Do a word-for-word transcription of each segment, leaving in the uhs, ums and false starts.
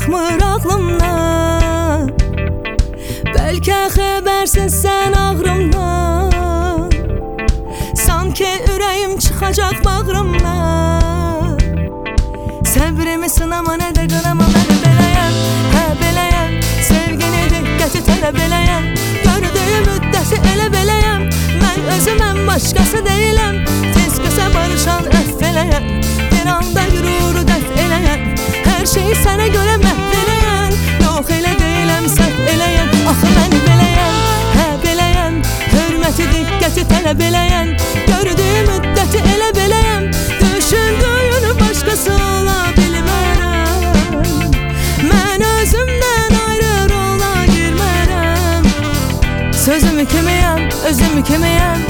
çıxmır ağlımdan. Bəlkə xəbərsin sən ağrımdan, sanki ürəyim çıxacaq bağrımdan. Səbrimi sınama, nə də qınama, mən beləyəm, hə beləyəm. Sevgini diqqəti tələb eləyəm, gördüyü müddəti elə beləyəm. Mən özüməm, başqası deyiləm, tez kəsə barışan əff eləyəm. Bir anda qüruru dəf eləyəm, hər şeyi sənə görə məhv eləyəm. Yox elə deyiləm, səhv eləyəm. Axı məni beləyəm, hə beləyəm. Hörməti diqqəti tələb eləyəm, gördüyü müddəti elə beləyəm. Düşündüyünü başqası ola bilmərəm, mən özümdən ayrı rola girmərəm. Sözümü kimiyəm, özümü kimiyəm.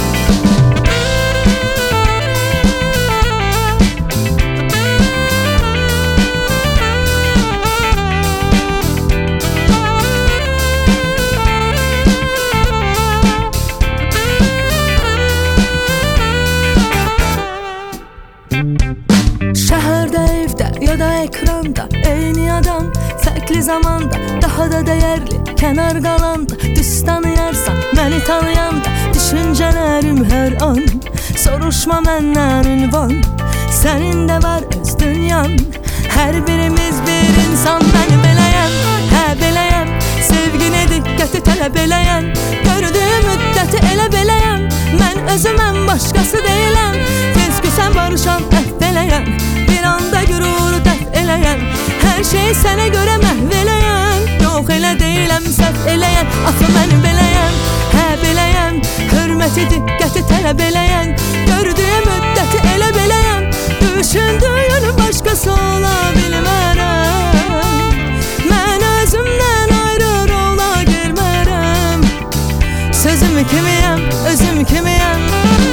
Şəhərdə, evdə ya da ekranda eyni adam, fərqli zamanda daha da dəyərli kənar qalanda. Düz tanıyarsan məni tanıyanda, düşüncələrim hər an. Soruşma məndən ünvan, sənin də var öz dünyan. Hər birimiz bir insan, mən beləyəm, hə beləyəm. Sevgini diqqəti tələb eləyəm, gördüyü müddəti elə beləyəm. Mən özüməm, başqası deyiləm, tez küsən barışan əff eləyəm. Bir anda qüruru dəf eləyəm, hər şeyi sənə görə məhv eləyəm. Yox elə deyiləm, səhv eləyəm. Axı mən beləyəm, hə beləyəm. Hörməti diqqəti tələb eləyəm, gördüyü müddəti elə beləyəm. Düşündüyünü başqası ola bilmərəm, mən özümdən ayrı rola girmərəm. Sözümü kimiyəm, özümü kimiyəm.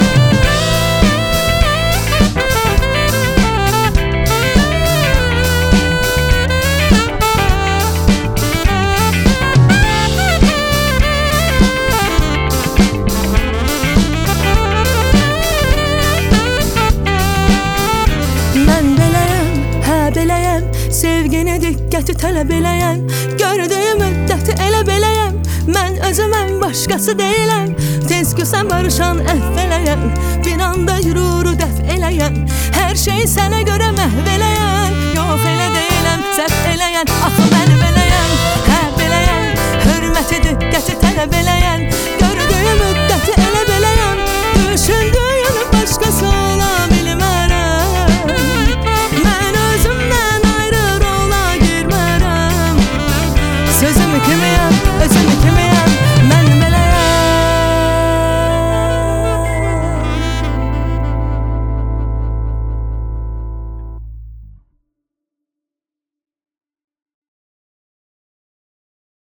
Beləyəm, sevgini diqqəti tələb eləyəm, gördüyü müddəti elə beləyəm. Mən özüməm, başqası deyiləm, tez küsən barışan əff eləyəm. Bir anda qüruru dəf eləyəm, hər şeyi sənə görə məhv eləyəm. Yox elə deyiləm, səhv eləyəm. Axı mən beləyəm, hə beləyəm. Hörməti diqqəti tələb eləyəm, gördüyü müddəti elə beləyəm. Düşündüyünü başqası ola bilmərəm, mən özümdən ayrı rola girmərəm. Sözümü kimi